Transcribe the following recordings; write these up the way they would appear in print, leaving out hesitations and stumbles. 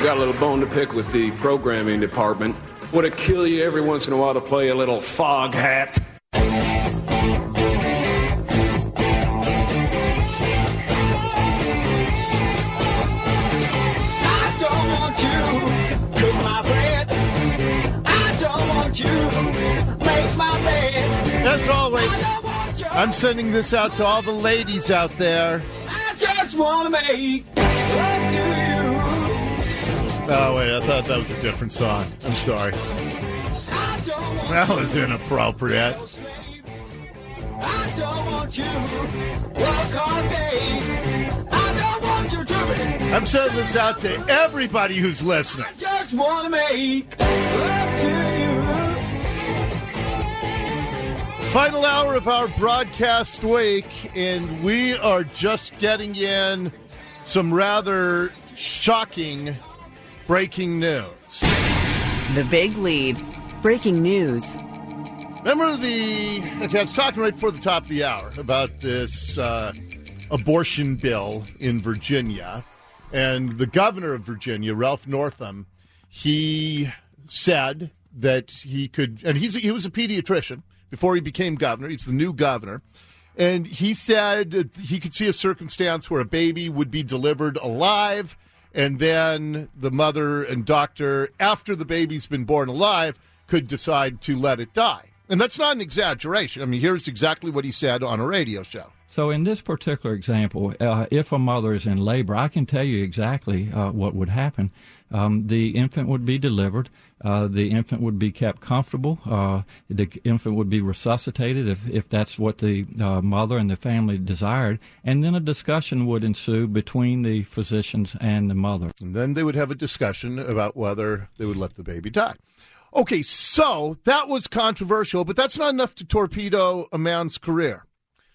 Got a little bone to pick with the programming department. Would it kill you every once in a while to play a little fog hat? I don't want you cook my bread. I don't want you make my bed. As always, I'm sending this out to all the ladies out there. I just want to make love to you. Oh, wait, I thought that was a different song. I'm sorry. That was inappropriate. I don't want you work all day. I don't want you tripping. I'm sending this out to everybody who's listening. I just want to make love to you. Final hour of our broadcast week, and we are just getting in some rather shocking breaking news. The big lead. Breaking news. Remember okay, I was talking right before the top of the hour about this abortion bill in Virginia. And the governor of Virginia, Ralph Northam, he said that he could, and he was a pediatrician before he became governor. He's the new governor. And he said that he could see a circumstance where a baby would be delivered alive, and then the mother and doctor, after the baby's been born alive, could decide to let it die. And that's not an exaggeration. I mean, here's exactly what he said on a radio show. So in this particular example, if a mother is in labor, I can tell you exactly what would happen. The infant would be delivered. The infant would be kept comfortable. The infant would be resuscitated if that's what the mother and the family desired. And then a discussion would ensue between the physicians and the mother. And then they would have a discussion about whether they would let the baby die. Okay, so that was controversial, but that's not enough to torpedo a man's career.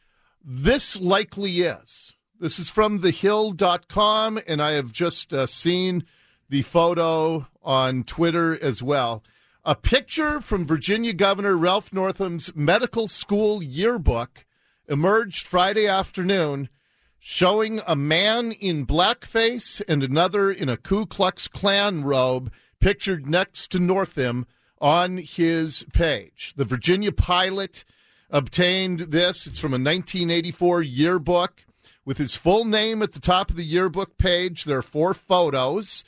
This likely is. This is from thehill.com, and I have just seen the photo on Twitter as well. A picture from Virginia Governor Ralph Northam's medical school yearbook emerged Friday afternoon showing a man in blackface and another in a Ku Klux Klan robe pictured next to Northam on his page. The Virginia Pilot obtained this. It's from a 1984 yearbook with his full name at the top of the yearbook page. There are 4 photos.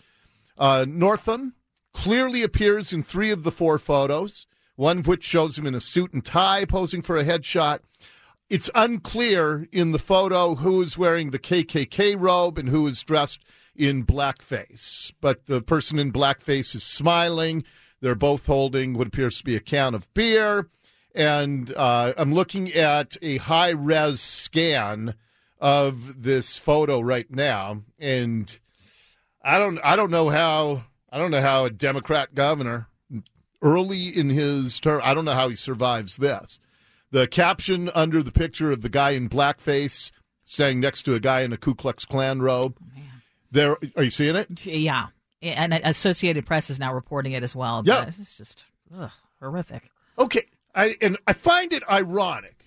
Northam clearly appears in 3 of the 4 photos, one of which shows him in a suit and tie posing for a headshot. It's unclear in the photo who is wearing the KKK robe and who is dressed in blackface. But the person in blackface is smiling. They're both holding what appears to be a can of beer. And I'm looking at a high-res scan of this photo right now, and I don't know how a Democrat governor early in his term, I don't know how he survives this. The caption under the picture of the guy in blackface standing next to a guy in a Ku Klux Klan robe. There, are you seeing it? Yeah, and Associated Press is now reporting it as well. Yeah, it's just horrific. Okay. I find it ironic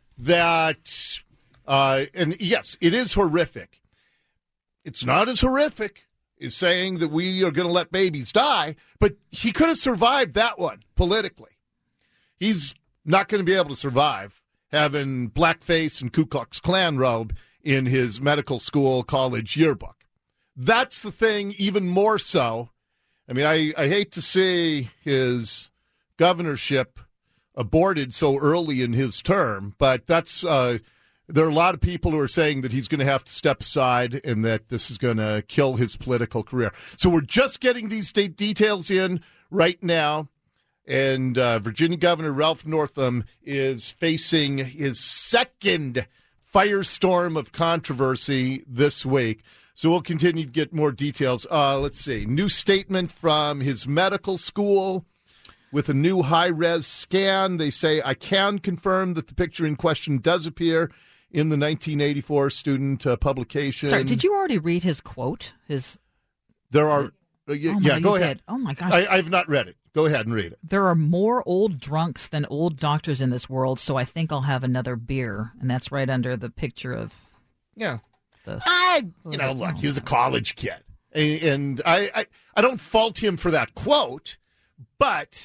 that, and yes, it is horrific. It's not as horrific as saying that we are going to let babies die, but he could have survived that one politically. He's not going to be able to survive having blackface and Ku Klux Klan robe in his medical school college yearbook. That's the thing, even more so. I mean, I hate to see his governorship aborted so early in his term, but that's there are a lot of people who are saying that he's going to have to step aside and that this is going to kill his political career. So we're just getting these details in right now, and Virginia Governor Ralph Northam is facing his second firestorm of controversy this week. So we'll continue to get more details. Let's see. New statement from his medical school. With a new high-res scan, they say, I can confirm that the picture in question does appear in the 1984 student publication. Sorry, did you already read his quote? There are, go ahead. Did. Oh, my gosh. I've not read it. Go ahead and read it. There are more old drunks than old doctors in this world, so I think I'll have another beer. And that's right under the picture of... Yeah. Look, he was a college kid. And I don't fault him for that quote, but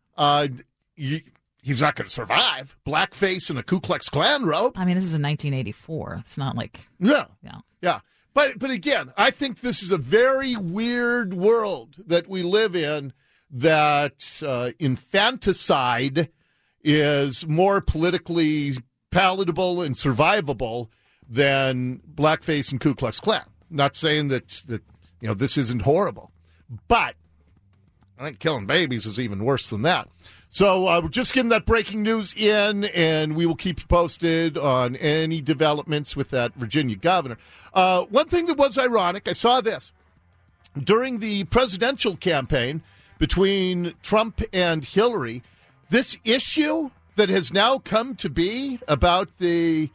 he's not going to survive blackface and a Ku Klux Klan robe. I mean, this is in 1984. It's not like... Yeah. But again, I think this is a very weird world that we live in, that infanticide is more politically palatable and survivable than blackface and Ku Klux Klan. Not saying that this isn't horrible, but I think killing babies is even worse than that. So we're just getting that breaking news in, and we will keep you posted on any developments with that Virginia governor. One thing that was ironic, I saw this. During the presidential campaign between Trump and Hillary, this issue that has now come to be about the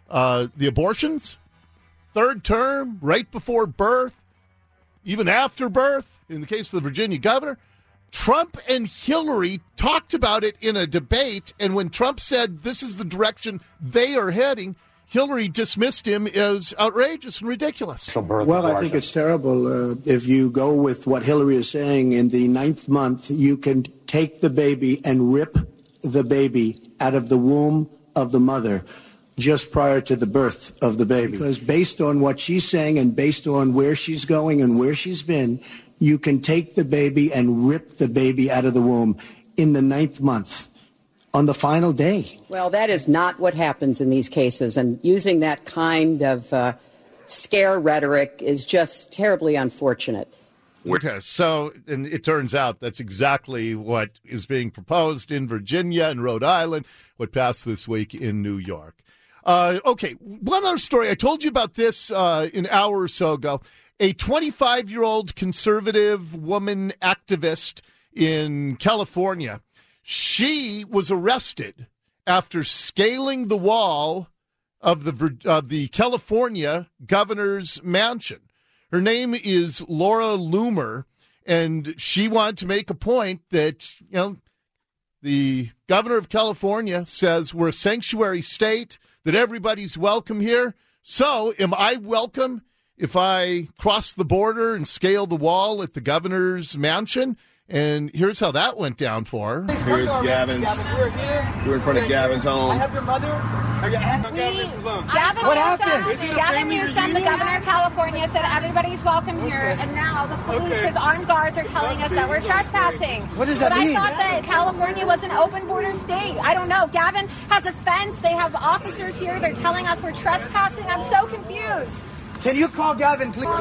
abortions, third term, right before birth, even after birth, in the case of the Virginia governor, Trump and Hillary talked about it in a debate, and when Trump said this is the direction they are heading, Hillary dismissed him as outrageous and ridiculous. Well, I think it's terrible. If you go with what Hillary is saying, in the 9th month, you can take the baby and rip the baby out of the womb of the mother just prior to the birth of the baby. Because based on what she's saying and based on where she's going and where she's been, you can take the baby and rip the baby out of the womb in the 9th month on the final day. Well, that is not what happens in these cases. And using that kind of scare rhetoric is just terribly unfortunate. Okay, so and it turns out that's exactly what is being proposed in Virginia and Rhode Island, what passed this week in New York. Okay, one other story. I told you about this an hour or so ago. A 25-year-old conservative woman activist in California, she was arrested after scaling the wall of the California governor's mansion. Her name is Laura Loomer, and she wanted to make a point that, the governor of California says we're a sanctuary state, that everybody's welcome here. So am I welcome if I cross the border and scale the wall at the governor's mansion? And here's how that went down for her. Here's Gavin's. We're in front of Gavin's home. I have your mother. What happened? Gavin Newsom, the governor of California, said everybody's welcome here, and now the police's armed guards are telling us that we're trespassing. What does that mean? I thought that California was an open border state. I don't know. Gavin has a fence. They have officers here. They're telling us we're trespassing. I'm so confused. Can you call Gavin, please?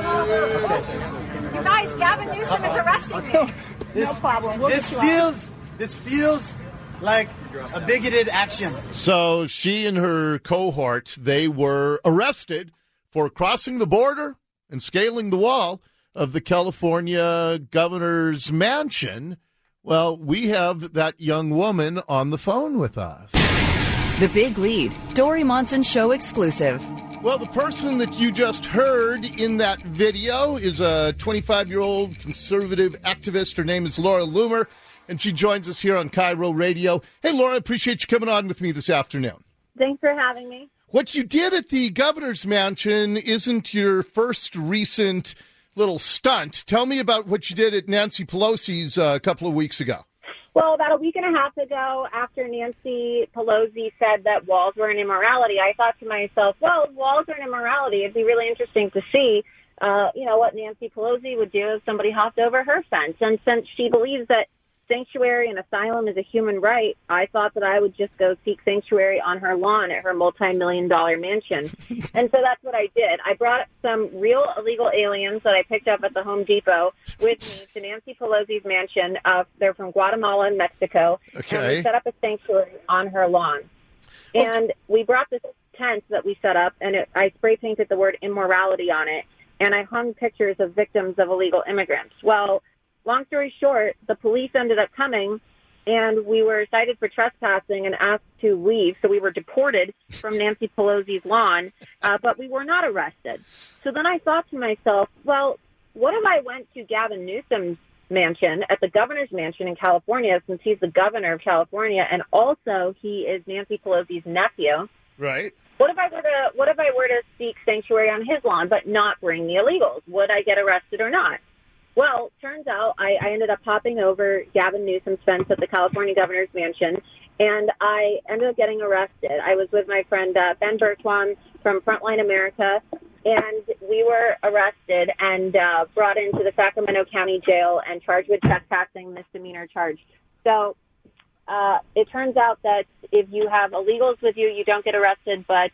You guys, Gavin Newsom is arresting me. No problem. This feels like a bigoted action. So she and her cohort, they were arrested for crossing the border and scaling the wall of the California governor's mansion. Well, we have that young woman on the phone with us. The Big Lead, Dori Monson Show exclusive. Well, the person that you just heard in that video is a 25-year-old conservative activist. Her name is Laura Loomer, and she joins us here on Cairo Radio. Hey, Laura, appreciate you coming on with me this afternoon. Thanks for having me. What you did at the governor's mansion isn't your first recent little stunt. Tell me about what you did at Nancy Pelosi's a couple of weeks ago. Well, about a week and a half ago, after Nancy Pelosi said that walls were an immorality, I thought to myself, well, if walls are an immorality, it'd be really interesting to see, what Nancy Pelosi would do if somebody hopped over her fence. And since she believes that sanctuary and asylum is a human right, I thought that I would just go seek sanctuary on her lawn at her multi-million-dollar mansion. And so that's what I did. I brought some real illegal aliens that I picked up at the Home Depot with me to Nancy Pelosi's mansion. They're from Guatemala and Mexico. Okay. And we set up a sanctuary on her lawn. And we brought this tent that we set up, and I spray painted the word immorality on it, and I hung pictures of victims of illegal immigrants. Well, long story short, the police ended up coming, and we were cited for trespassing and asked to leave. So we were deported from Nancy Pelosi's lawn, but we were not arrested. So then I thought to myself, well, what if I went to Gavin Newsom's mansion at the governor's mansion in California, since he's the governor of California, and also he is Nancy Pelosi's nephew. Right. What if I were to seek sanctuary on his lawn but not bring the illegals? Would I get arrested or not? Well, turns out I ended up popping over Gavin Newsom's fence at the California governor's mansion, and I ended up getting arrested. I was with my friend Ben Bertram from Frontline America, and we were arrested and brought into the Sacramento County Jail and charged with trespassing, misdemeanor charge. So it turns out that if you have illegals with you, you don't get arrested, but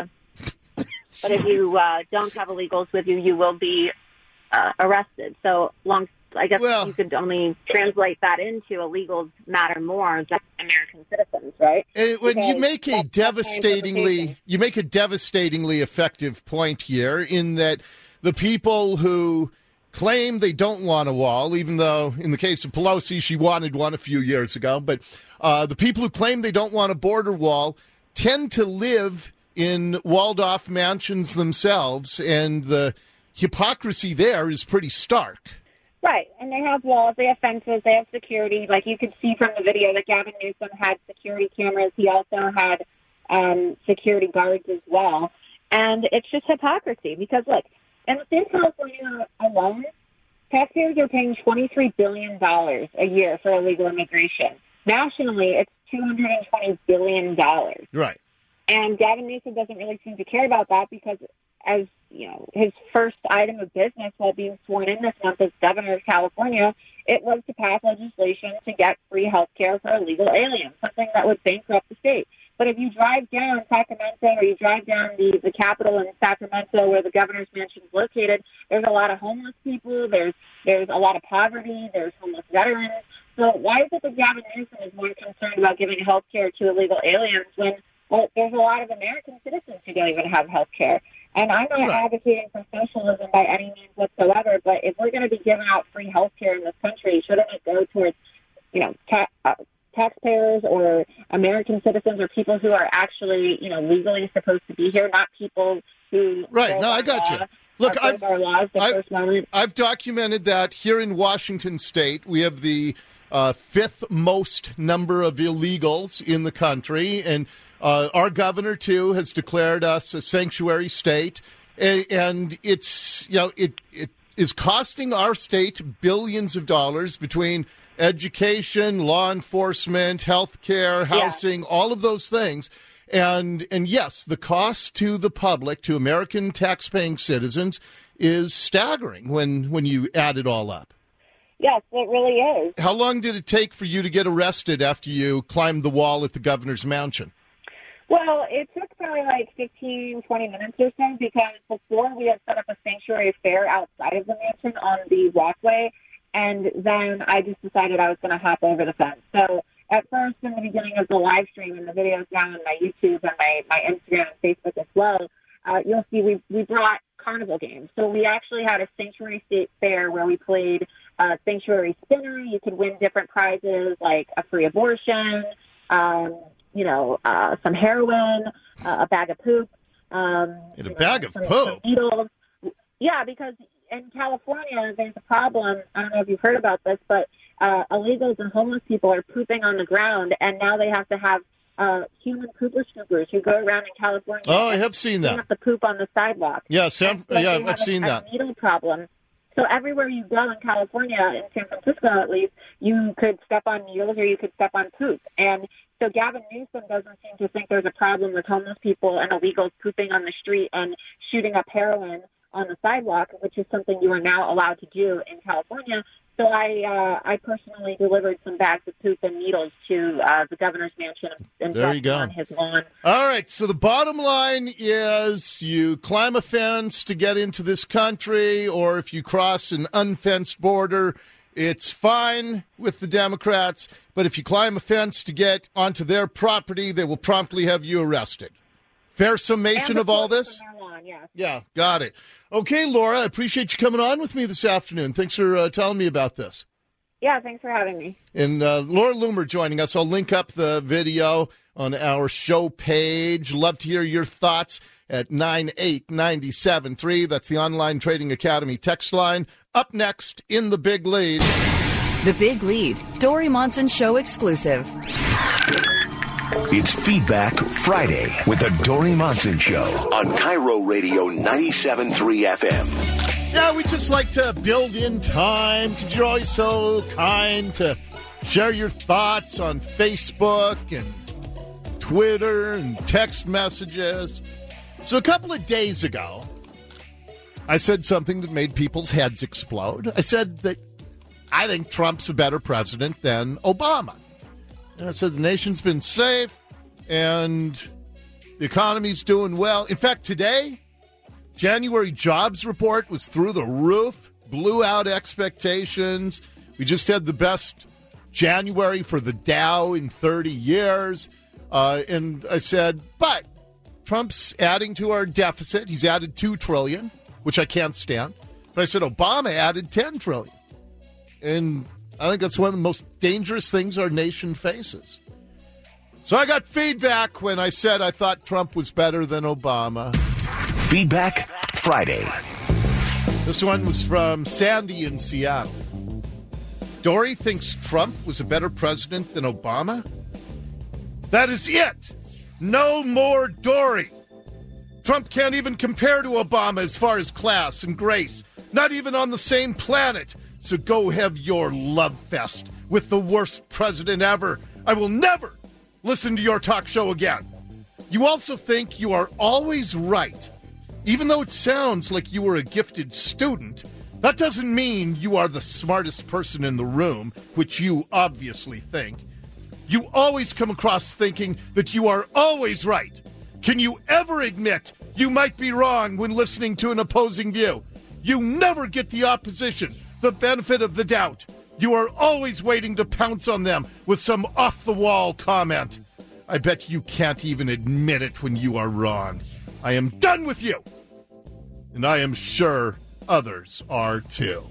if you don't have illegals with you, you will be arrested. So I guess you could only translate that into illegals matter more than American citizens, right? When you make a devastatingly effective point here, in that the people who claim they don't want a wall, even though in the case of Pelosi, she wanted one a few years ago, but the people who claim they don't want a border wall tend to live in walled-off mansions themselves, and the hypocrisy there is pretty stark. Right, and they have walls, they have fences, they have security. Like you could see from the video that Gavin Newsom had security cameras. He also had security guards as well. And it's just hypocrisy because, look, in the state of California alone, taxpayers are paying $23 billion a year for illegal immigration. Nationally, it's $220 billion. Right. And Gavin Newsom doesn't really seem to care about that because, as you know, his first item of business while being sworn in this month as governor of California, it was to pass legislation to get free health care for illegal aliens, something that would bankrupt the state. But if you drive down Sacramento or you drive down the Capitol in Sacramento where the governor's mansion is located, there's a lot of homeless people, there's a lot of poverty, there's homeless veterans. So why is it that Gavin Newsom is more concerned about giving health care to illegal aliens when, well, there's a lot of American citizens who don't even have health care? And I'm not advocating for socialism by any means whatsoever, but if we're going to be giving out free health care in this country, shouldn't it go towards, you know, taxpayers or American citizens or people who are actually, you know, legally supposed to be here, not people who... Right, no, I got you. Look, I've documented that here in Washington State, we have the fifth most number of illegals in the country, and our governor, too, has declared us a sanctuary state, and it's, you know, it is costing our state billions of dollars between education, law enforcement, health care, housing, all of those things. And yes, the cost to the public, to American taxpaying citizens, is staggering when you add it all up. Yes, it really is. How long did it take for you to get arrested after you climbed the wall at the governor's mansion? Well, it took probably like 15, 20 minutes or so because before we had set up a sanctuary fair outside of the mansion on the walkway, and then I just decided I was going to hop over the fence. So at first, in the beginning of the live stream, and the video's down on my YouTube and my Instagram and Facebook as well, you'll see we brought carnival games. So we actually had a sanctuary state fair where we played sanctuary spinner. You could win different prizes like a free abortion, some heroin, a bag of poop. Bag of poop? Some needles. Yeah, because in California, there's a problem. I don't know if you've heard about this, but illegals and homeless people are pooping on the ground, and now they have to have human pooper scoopers who go around in California. Oh, I have seen that. Clean up the poop on the sidewalk. Yeah, I've seen that. A needle problem. So everywhere you go in California, in San Francisco at least, you could step on needles or you could step on poop. And so Gavin Newsom doesn't seem to think there's a problem with homeless people and illegals pooping on the street and shooting up heroin on the sidewalk, which is something you are now allowed to do in California. So I personally delivered some bags of poop and needles to the governor's mansion and on his lawn. All right, so the bottom line is you climb a fence to get into this country, or if you cross an unfenced border, it's fine with the Democrats, but if you climb a fence to get onto their property, they will promptly have you arrested. Fair summation of all this? Yeah, got it. Okay, Laura, I appreciate you coming on with me this afternoon. Thanks for telling me about this. Yeah, thanks for having me. And Laura Loomer joining us. I'll link up the video on our show page. Love to hear your thoughts at 98973. That's the Online Trading Academy text line. Up next in The Big Lead. The Big Lead, Dori Monson Show exclusive. It's Feedback Friday with the Dory Monson Show on Cairo Radio 97.3 FM. Yeah, we just like to build in time because you're always so kind to share your thoughts on Facebook and Twitter and text messages. So a couple of days ago, I said something that made people's heads explode. I said that I think Trump's a better president than Obama. And I said the nation's been safe and the economy's doing well. In fact, today, January jobs report was through the roof, blew out expectations. We just had the best January for the Dow in 30 years. And I said, but Trump's adding to our deficit. He's added $2 trillion, which I can't stand. But I said Obama added $10 trillion. And I think that's one of the most dangerous things our nation faces. So I got feedback when I said I thought Trump was better than Obama. Feedback Friday. This one was from Sandy in Seattle. Dory thinks Trump was a better president than Obama? That is it. No more Dory. Trump can't even compare to Obama as far as class and grace. Not even on the same planet. So go have your love fest with the worst president ever. I will never listen to your talk show again. You also think you are always right. Even though it sounds like you were a gifted student, that doesn't mean you are the smartest person in the room, which you obviously think. You always come across thinking that you are always right. Can you ever admit you might be wrong when listening to an opposing view? You never get the opposition the benefit of the doubt. You are always waiting to pounce on them with some off-the-wall comment. I bet you can't even admit it when you are wrong. I am done with you. And I am sure others are too.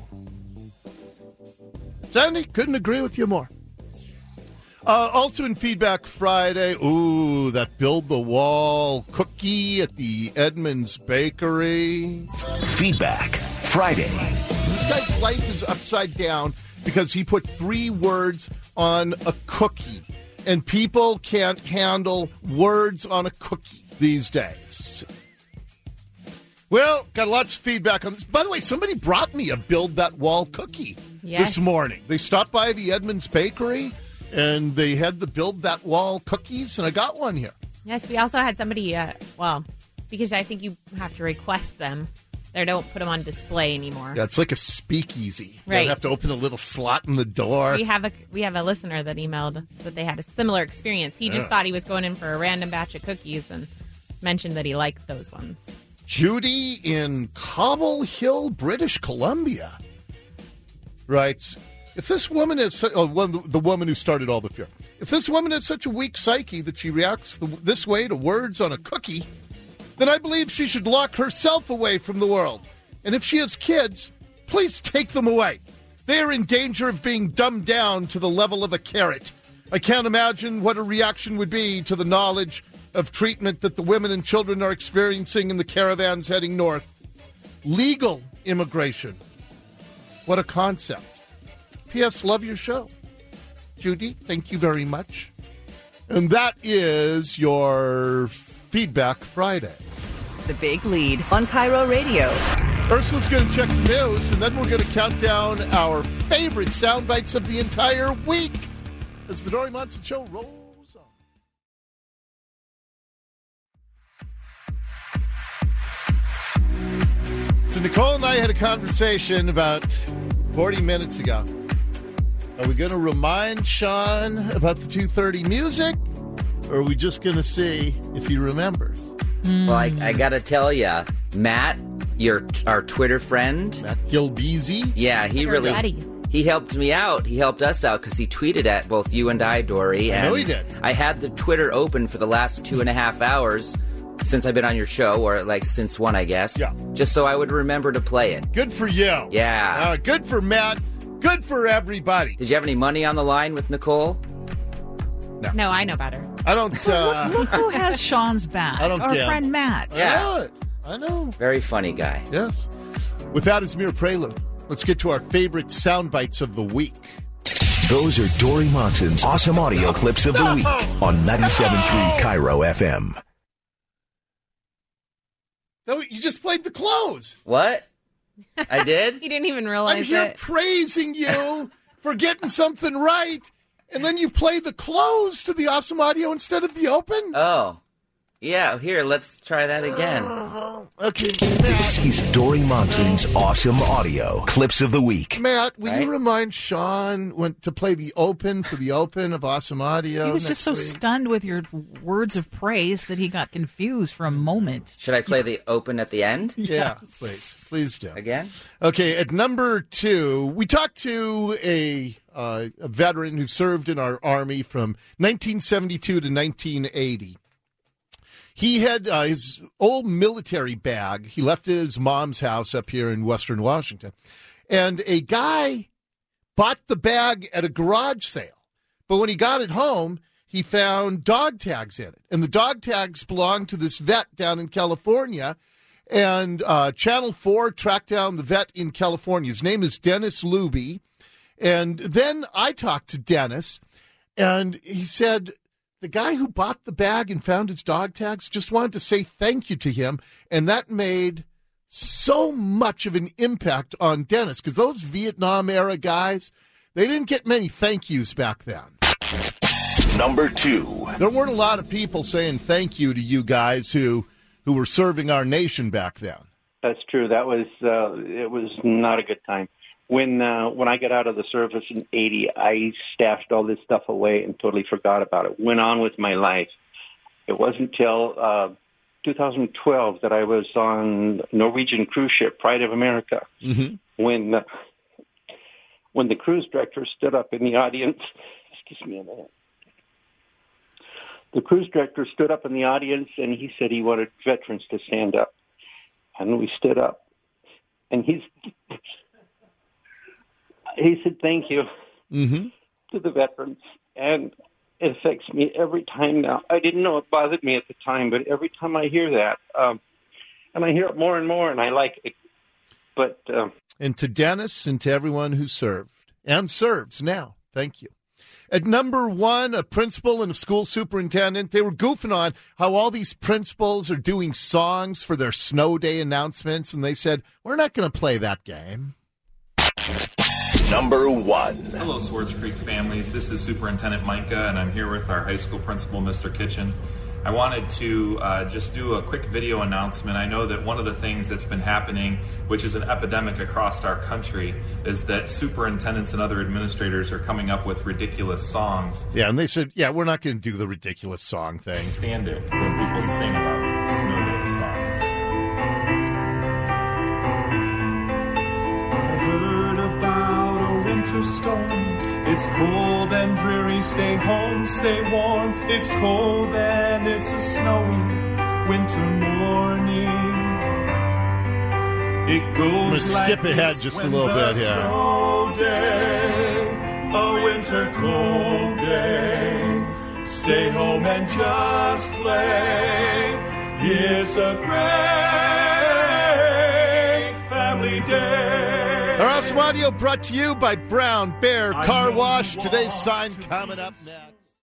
Sandy, couldn't agree with you more. Also in Feedback Friday, that Build the Wall cookie at the Edmonds Bakery. Feedback Friday. This guy's life is upside down because he put 3 words on a cookie. And people can't handle words on a cookie these days. Well, got lots of feedback on this. By the way, somebody brought me a Build That Wall cookie this morning. They stopped by the Edmonds Bakery, and they had the Build That Wall cookies, and I got one here. Yes, we also had somebody, because I think you have to request them. They don't put them on display anymore. Yeah, it's like a speakeasy. Right. You have to open a little slot in the door. We have a listener that emailed that they had a similar experience. He just thought he was going in for a random batch of cookies and mentioned that he liked those ones. Judy in Cobble Hill, British Columbia, writes, if this woman is the woman who started all the fear, if this woman has such a weak psyche that she reacts this way to words on a cookie, then I believe she should lock herself away from the world. And if she has kids, please take them away. They are in danger of being dumbed down to the level of a carrot. I can't imagine what a reaction would be to the knowledge of treatment that the women and children are experiencing in the caravans heading north. Legal immigration. What a concept. P.S. Love your show. Judy, thank you very much. And that is your Feedback Friday. The Big Lead on Cairo Radio. Ursula's going to check the news, and then we're going to count down our favorite sound bites of the entire week as the Dory Monson Show rolls on. So Nicole and I had a conversation about 40 minutes ago. Are we going to remind Sean about the 2:30 music, or are we just going to see if he remembers? Well, I got to tell you, Matt, our Twitter friend. Matt Gilbeezy? Yeah, he helped me out. He helped us out because he tweeted at both you and I, Dory. I know he did. I had the Twitter open for the last 2.5 hours since I've been on your show, or since 1, I guess. Yeah. Just so I would remember to play it. Good for you. Yeah. Good for Matt. Good for everybody. Did you have any money on the line with Nicole? No, I know better. I don't. Look who has Sean's back. I don't Our care. friend Matt. Yeah. I know. Very funny guy. Yes. With that as mere prelude, let's get to our favorite sound bites of the week. Those are Dory Monson's awesome audio clips of the week on 97.3 Cairo FM. No, you just played the close. What? I did? He didn't even realize I'm here it. praising you for getting something right, and then you play the close to the awesome audio instead of the open? Oh. Yeah, here, let's try that again. Okay. This is Dory Monson's awesome audio clips of the week. Matt, will you remind Sean to play the open for the open of awesome audio? He was just so stunned with your words of praise that he got confused for a moment. Should I play the open at the end? Yeah, please do. Again? Okay, at number 2, we talked to a veteran who served in our Army from 1972 to 1980. He had his old military bag. He left it at his mom's house up here in Western Washington. And a guy bought the bag at a garage sale. But when he got it home, he found dog tags in it. And the dog tags belonged to this vet down in California. And Channel 4 tracked down the vet in California. His name is Dennis Luby. And then I talked to Dennis, and he said the guy who bought the bag and found his dog tags just wanted to say thank you to him, and that made so much of an impact on Dennis, because those Vietnam-era guys, they didn't get many thank yous back then. Number 2. There weren't a lot of people saying thank you to you guys who were serving our nation back then. That's true. That was it was not a good time. When I got out of the service in 80, I stashed all this stuff away and totally forgot about it. Went on with my life. It wasn't until 2012 that I was on Norwegian cruise ship Pride of America. Mm-hmm. When the cruise director stood up in the audience, excuse me a minute. The cruise director stood up in the audience and he said he wanted veterans to stand up, and we stood up, and he said thank you to the veterans, and it affects me every time now. I didn't know it bothered me at the time, but every time I hear that, and I hear it more and more, and I like it. But and to Dennis and to everyone who served and serves now, thank you. At number 1, a principal and a school superintendent, they were goofing on how all these principals are doing songs for their snow day announcements, and they said, we're not going to play that game. Number 1. Hello, Swartz Creek families. This is Superintendent Micah, and I'm here with our high school principal, Mr. Kitchen. I wanted to just do a quick video announcement. I know that one of the things that's been happening, which is an epidemic across our country, is that superintendents and other administrators are coming up with ridiculous songs. Yeah, and they said, yeah, we're not going to do the ridiculous song thing. Stand it when people sing about snow day songs. I heard about a winter storm. It's cold and dreary, stay home, stay warm. It's cold and it's a snowy winter morning. It goes I'm going to skip ahead just a little bit here. Snow day, a winter cold day. Stay home and just play. It's a great family day. Our awesome audio brought to you by Brown Bear Car Wash. Today's sign coming up next.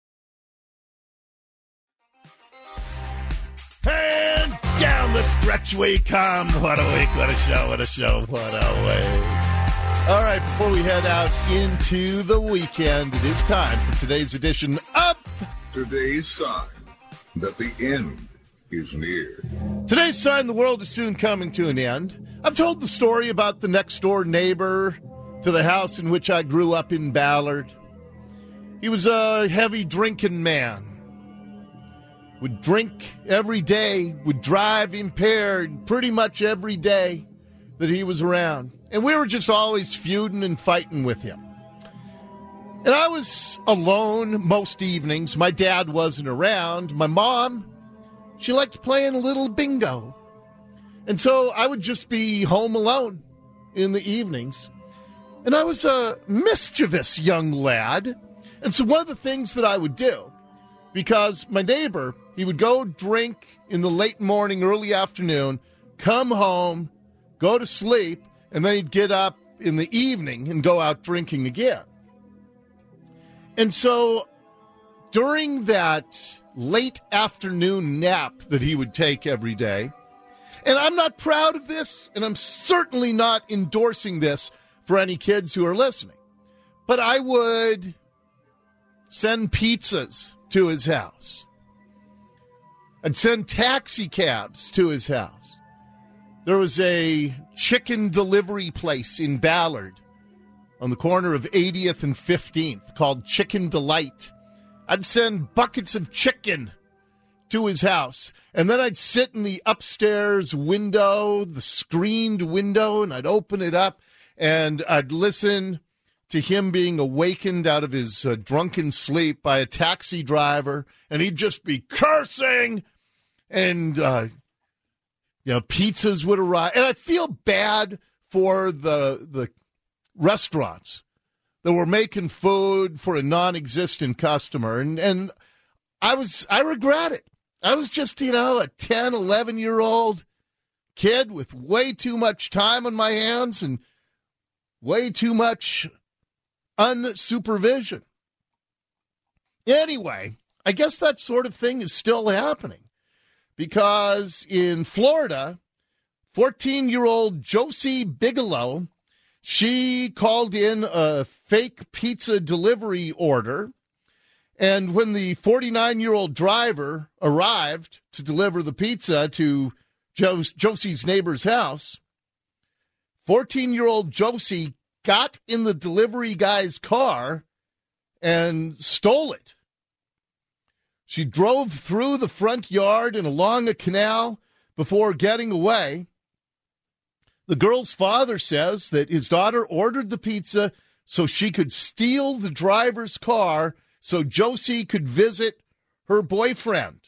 And down the stretch we come. What a week, what a show, what a show, what a week. All right, before we head out into the weekend, it is time for today's edition of Today's sign that the end is near. Today's sign the world is soon coming to an end. I've told the story about the next-door neighbor to the house in which I grew up in Ballard. He was a heavy drinking man. Would drink every day, would drive impaired pretty much every day that he was around. And we were just always feuding and fighting with him. And I was alone most evenings. My dad wasn't around. My mom, she liked playing a little bingo. And so I would just be home alone in the evenings. And I was a mischievous young lad. And so one of the things that I would do, because my neighbor, he would go drink in the late morning, early afternoon, come home, go to sleep, and then he'd get up in the evening and go out drinking again. And so during that late afternoon nap that he would take every day, and I'm not proud of this, and I'm certainly not endorsing this for any kids who are listening, but I would send pizzas to his house. I'd send taxi cabs to his house. There was a chicken delivery place in Ballard on the corner of 80th and 15th called Chicken Delight. I'd send buckets of chicken to his house, and then I'd sit in the upstairs window, the screened window, and I'd open it up, and I'd listen to him being awakened out of his drunken sleep by a taxi driver, and he'd just be cursing, and pizzas would arrive. And I feel bad for the restaurants that were making food for a non-existent customer, and I regret it. I was just, a 10, 11-year-old kid with way too much time on my hands and way too much unsupervision. Anyway, I guess that sort of thing is still happening because in Florida, 14-year-old Josie Bigelow, she called in a fake pizza delivery order, and when the 49-year-old driver arrived to deliver the pizza to Josie's neighbor's house, 14-year-old Josie got in the delivery guy's car and stole it. She drove through the front yard and along a canal before getting away. The girl's father says that his daughter ordered the pizza so she could steal the driver's car so Josie could visit her boyfriend.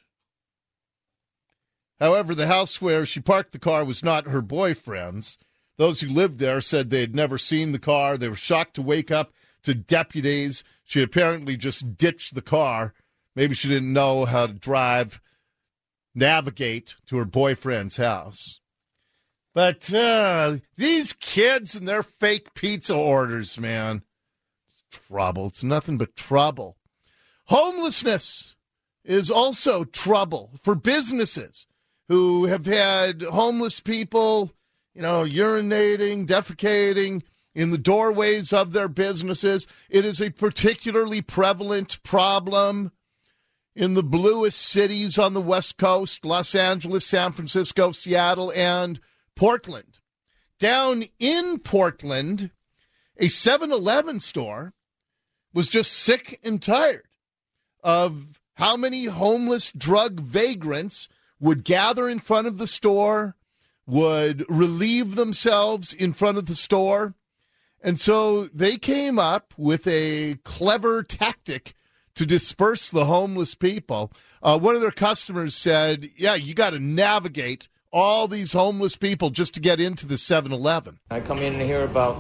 However, the house where she parked the car was not her boyfriend's. Those who lived there said they had never seen the car. They were shocked to wake up to deputies. She apparently just ditched the car. Maybe she didn't know how to navigate to her boyfriend's house. But these kids and their fake pizza orders, man, it's trouble. It's nothing but trouble. Homelessness is also trouble for businesses who have had homeless people urinating, defecating in the doorways of their businesses. It is a particularly prevalent problem in the bluest cities on the West Coast, Los Angeles, San Francisco, Seattle, and Portland. Down in Portland, a 7-Eleven store was just sick and tired of how many homeless drug vagrants would gather in front of the store, would relieve themselves in front of the store. And so they came up with a clever tactic to disperse the homeless people. One of their customers said, you got to navigate all these homeless people just to get into the 7-Eleven. I come in here about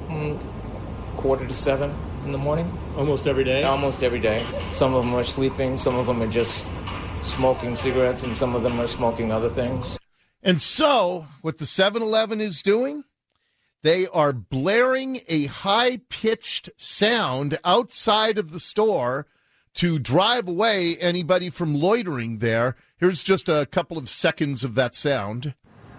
6:45 in the morning. Almost every day? Almost every day. Some of them are sleeping, some of them are just smoking cigarettes, and some of them are smoking other things. And so what the 7-Eleven is doing, they are blaring a high-pitched sound outside of the store to drive away anybody from loitering there. Here's just a couple of seconds of that sound.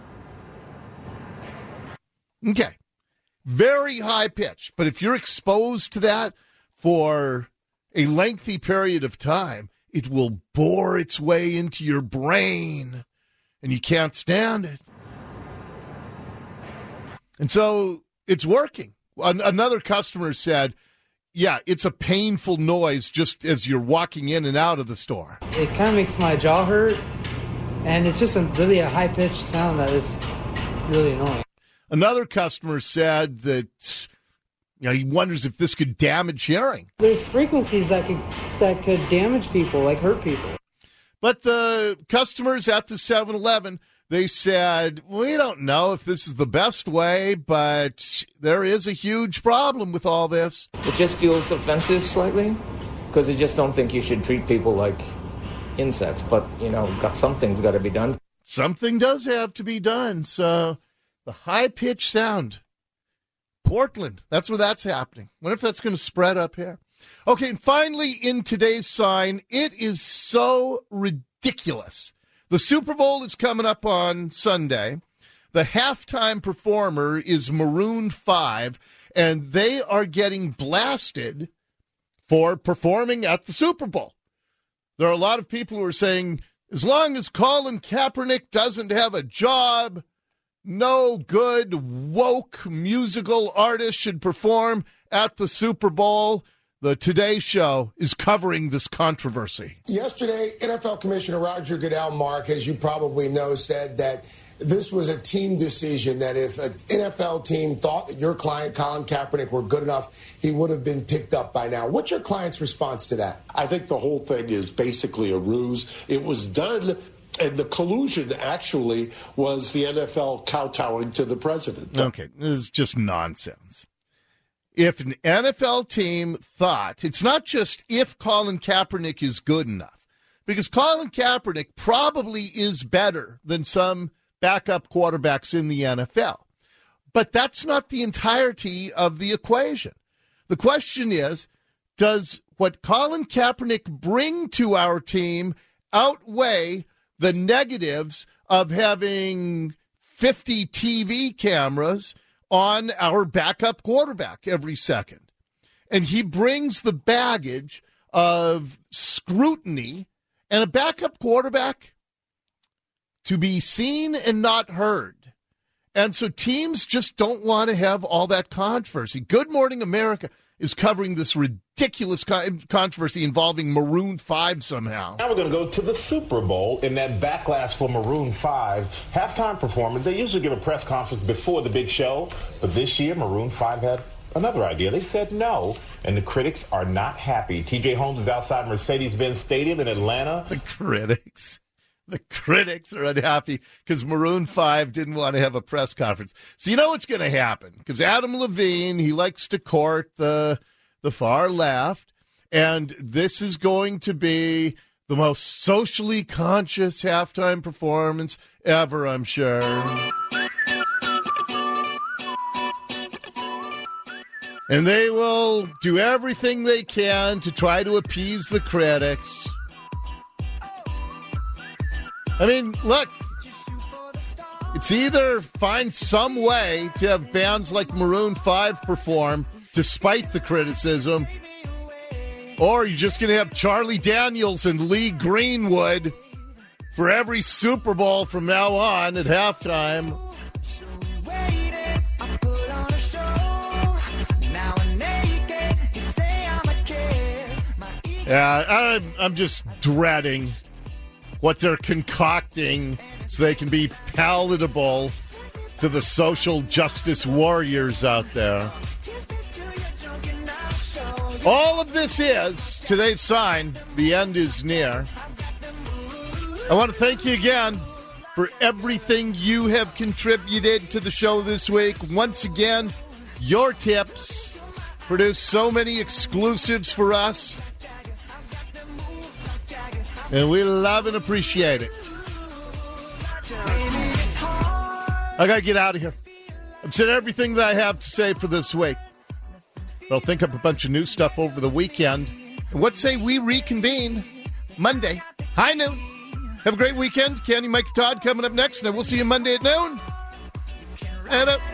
Okay. Very high-pitched. But if you're exposed to that for a lengthy period of time, it will bore its way into your brain, and you can't stand it. And so it's working. Another customer said, it's a painful noise just as you're walking in and out of the store. It kind of makes my jaw hurt, and it's just really a high-pitched sound that is really annoying. Another customer said that he wonders if this could damage hearing. There's frequencies that could damage people, like hurt people. But the customers at the 7-Eleven, they said, we don't know if this is the best way, but there is a huge problem with all this. It just feels offensive slightly, because I just don't think you should treat people like insects. But, something's got to be done. Something does have to be done. So the high-pitched sound. Portland, that's where that's happening. What if that's going to spread up here? Okay, and finally, in today's sign, it is so ridiculous. The Super Bowl is coming up on Sunday. The halftime performer is Maroon 5, and they are getting blasted for performing at the Super Bowl. There are a lot of people who are saying, as long as Colin Kaepernick doesn't have a job, no good woke musical artist should perform at the Super Bowl. The Today Show is covering this controversy. Yesterday, NFL Commissioner Roger Goodell, Mark, as you probably know, said that this was a team decision, that if an NFL team thought that your client, Colin Kaepernick, were good enough, he would have been picked up by now. What's your client's response to that? I think the whole thing is basically a ruse. It was done, and the collusion actually was the NFL kowtowing to the president. Okay, this is just nonsense. If an NFL team thought, it's not just if Colin Kaepernick is good enough, because Colin Kaepernick probably is better than some backup quarterbacks in the NFL. But that's not the entirety of the equation. The question is, does what Colin Kaepernick bring to our team outweigh the negatives of having 50 TV cameras on our backup quarterback every second? And he brings the baggage of scrutiny, and a backup quarterback to be seen and not heard. And so teams just don't want to have all that controversy. Good Morning America is covering this ridiculous controversy involving Maroon 5 somehow. Now we're going to go to the Super Bowl in that backlash for Maroon 5 halftime performance. They usually give a press conference before the big show, but this year Maroon 5 had another idea. They said no, and the critics are not happy. TJ Holmes is outside Mercedes-Benz Stadium in Atlanta. The critics are unhappy because Maroon 5 didn't want to have a press conference. So you know what's going to happen? Because Adam Levine, he likes to court the far left, and this is going to be the most socially conscious halftime performance ever, I'm sure. And they will do everything they can to try to appease the critics. I mean, look, it's either find some way to have bands like Maroon 5 perform despite the criticism, or you're just going to have Charlie Daniels and Lee Greenwood for every Super Bowl from now on at halftime. Yeah, I'm just dreading what they're concocting so they can be palatable to the social justice warriors out there. All of this is today's sign. The end is near. I want to thank you again for everything you have contributed to the show this week. Once again, your tips produce so many exclusives for us, and we love and appreciate it. I got to get out of here. I've said everything that I have to say for this week. I'll think up a bunch of new stuff over the weekend. And what say we reconvene Monday, high noon. Have a great weekend. Candy, Mike, Todd coming up next, and we'll see you Monday at noon. And up.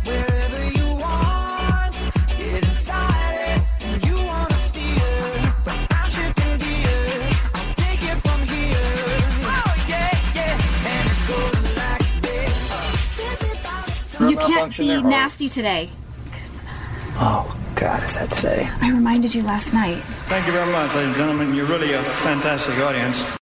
You can't be nasty today. Oh, God, is that today? I reminded you last night. Thank you very much, ladies and gentlemen. You're really a fantastic audience.